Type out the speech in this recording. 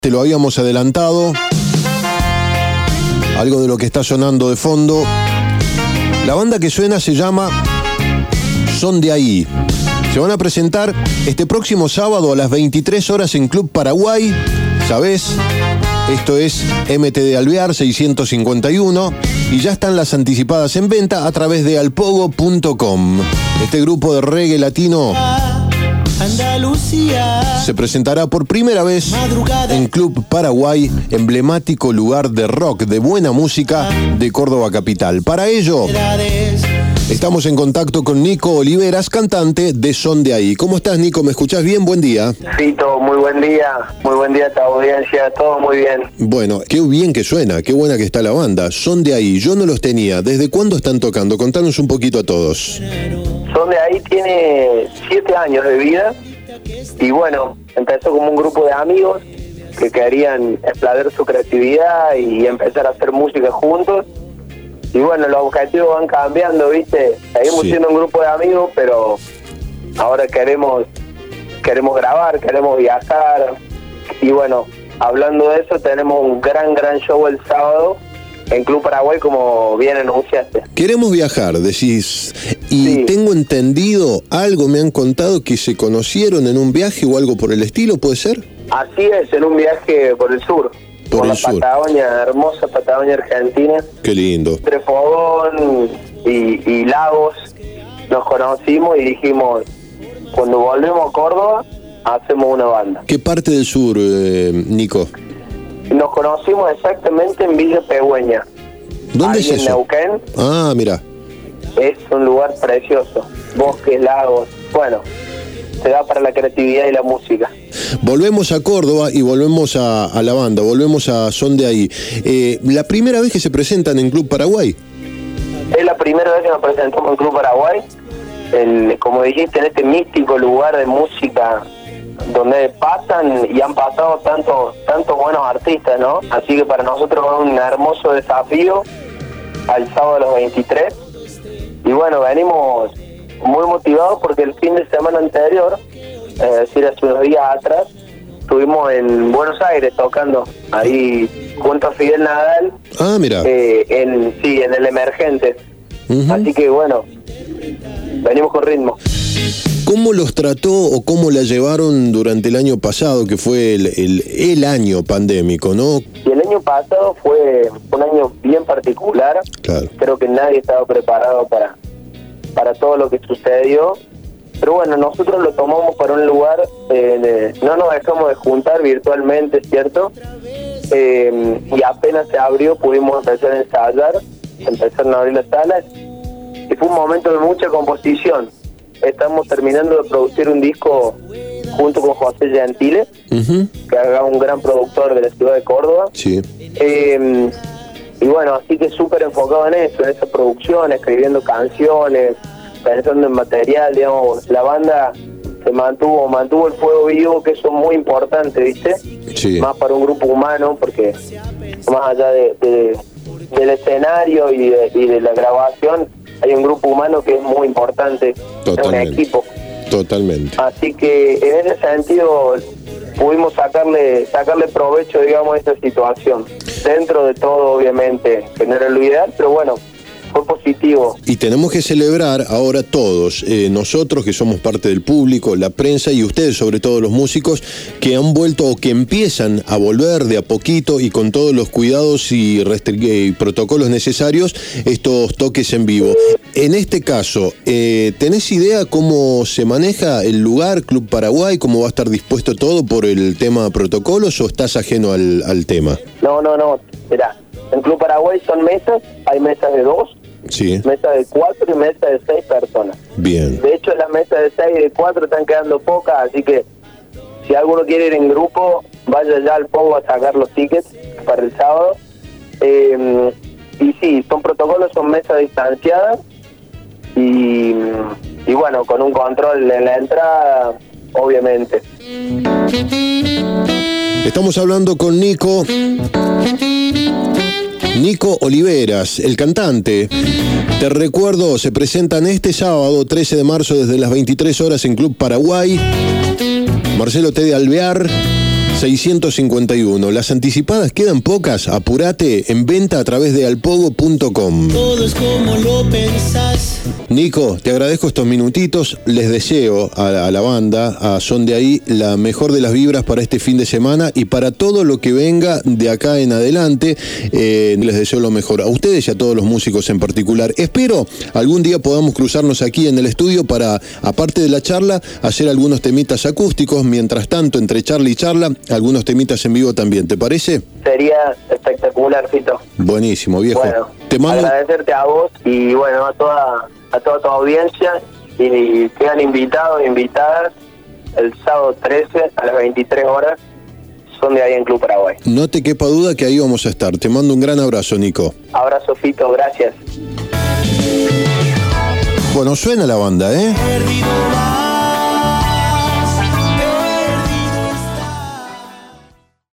Te lo habíamos adelantado. Algo de lo que está sonando de fondo. La banda que suena se llama Son de Ahí. Se van a presentar este próximo sábado a las 23 horas en Club Paraguay. ¿Sabés? Esto es MT de Alvear 651 y ya están las anticipadas en venta a través de alpogo.com. Este grupo de reggae latino Andalucía se presentará por primera vez en Club Paraguay, emblemático lugar de rock, de buena música de Córdoba capital. Para ello, estamos en contacto con Nico Oliveras, cantante de Son de Ahí. ¿Cómo estás, Nico? ¿Me escuchás bien? Buen día. Fito, muy buen día a esta audiencia, todo muy bien. Bueno, qué bien que suena, qué buena que está la banda. Son de Ahí, yo no los tenía. ¿Desde cuándo están tocando? Contanos un poquito a todos. Son de Ahí tiene 7 años de vida y bueno, empezó como un grupo de amigos que querían explorar su creatividad y empezar a hacer música juntos. Y bueno, los objetivos van cambiando, ¿viste? Seguimos siendo un grupo de amigos, pero ahora queremos grabar, queremos viajar. Y bueno, hablando de eso, tenemos un gran show el sábado en Club Paraguay, como bien anunciaste. Queremos viajar, decís. Y sí, tengo entendido, algo me han contado que se conocieron en un viaje o algo por el estilo, ¿puede ser? Así es, en un viaje por el sur. Por la Patagonia, hermosa Patagonia Argentina. Qué lindo. Entre Fogón y Lagos nos conocimos y dijimos, cuando volvemos a Córdoba, hacemos una banda. ¿Qué parte del sur, Nico? Nos conocimos exactamente en Villa Pegüeña. ¿Dónde es eso? En Neuquén. Ah, mira. Es un lugar precioso. Bosques, lagos. Bueno, se da para la creatividad y la música. Volvemos a Córdoba y volvemos a la banda, volvemos a Son de Ahí. ¿La primera vez que se presentan en Club Paraguay? Es la primera vez que nos presentamos en Club Paraguay, como dijiste, en este místico lugar de música donde pasan y han pasado tantos buenos artistas, ¿no? Así que para nosotros es un hermoso desafío al sábado a los 23. Y bueno, venimos muy motivados porque el fin de semana anterior, es decir, hace unos días atrás, estuvimos en Buenos Aires tocando ahí junto a Fidel Nadal. Ah, mira. En el Emergente. Uh-huh. Así que bueno, venimos con ritmo. ¿Cómo los trató o cómo la llevaron durante el año pasado, que fue el año pandémico, no? Y el año pasado fue un año bien particular. Claro. Creo que nadie estaba preparado para todo lo que sucedió. Pero bueno, nosotros lo tomamos para un lugar, no nos dejamos de juntar virtualmente, ¿cierto? Y apenas se abrió, pudimos empezar a ensayar, empezaron a abrir las salas, y fue un momento de mucha composición. Estamos terminando de producir un disco junto con José Gentile, uh-huh, que es un gran productor de la ciudad de Córdoba. Sí. Y bueno, así que súper enfocado en eso, en esa producción, escribiendo canciones, pensando en material, digamos. La banda se mantuvo el fuego vivo, que eso es muy importante, ¿viste? Sí. Más para un grupo humano, porque más allá del escenario y de la grabación, hay un grupo humano que es muy importante. Totalmente. Es un equipo. Totalmente. Así que en ese sentido pudimos sacarle provecho, digamos, a esta situación. Dentro de todo, obviamente, que no era lo ideal, pero bueno, fue positivo. Y tenemos que celebrar ahora todos, nosotros que somos parte del público, la prensa y ustedes, sobre todo los músicos, que han vuelto o que empiezan a volver de a poquito y con todos los cuidados y protocolos necesarios, estos toques en vivo. En este caso, ¿tenés idea cómo se maneja el lugar, Club Paraguay, cómo va a estar dispuesto todo por el tema protocolos o estás ajeno al tema? No, mirá, en Club Paraguay son mesas, hay mesas de 2, sí, mesa de 4 y mesa de 6 personas. Bien. De hecho, las mesas de 6 y de 4 están quedando pocas, así que si alguno quiere ir en grupo, vaya ya al Pogo a sacar los tickets para el sábado. Y sí, son protocolos, son mesas distanciadas y bueno, con un control en la entrada, obviamente. Estamos hablando con Nico Oliveras, el cantante. Te recuerdo, se presentan este sábado 13 de marzo desde las 23 horas en Club Paraguay. Marcelo T. de Alvear 651. Las anticipadas quedan pocas, apurate, en venta a través de alpogo.com. Todo es como lo pensás. Nico, te agradezco estos minutitos, les deseo a la banda, a Son de Ahí, la mejor de las vibras para este fin de semana y para todo lo que venga de acá en adelante. Les deseo lo mejor a ustedes y a todos los músicos en particular. Espero algún día podamos cruzarnos aquí en el estudio para, aparte de la charla, hacer algunos temitas acústicos. Mientras tanto, entre charla y charla, algunos temitas en vivo también. ¿Te parece? Sería espectacular, Fito. Buenísimo, viejo. Bueno, te mando... agradecerte a vos y bueno, a toda tu audiencia, y quedan invitados e invitadas el sábado 13 a las 23 horas. Son de Ahí en Club Paraguay. No te quepa duda que ahí vamos a estar. Te mando un gran abrazo, Nico. Abrazo, Fito, gracias. Bueno, suena la banda, ¿eh?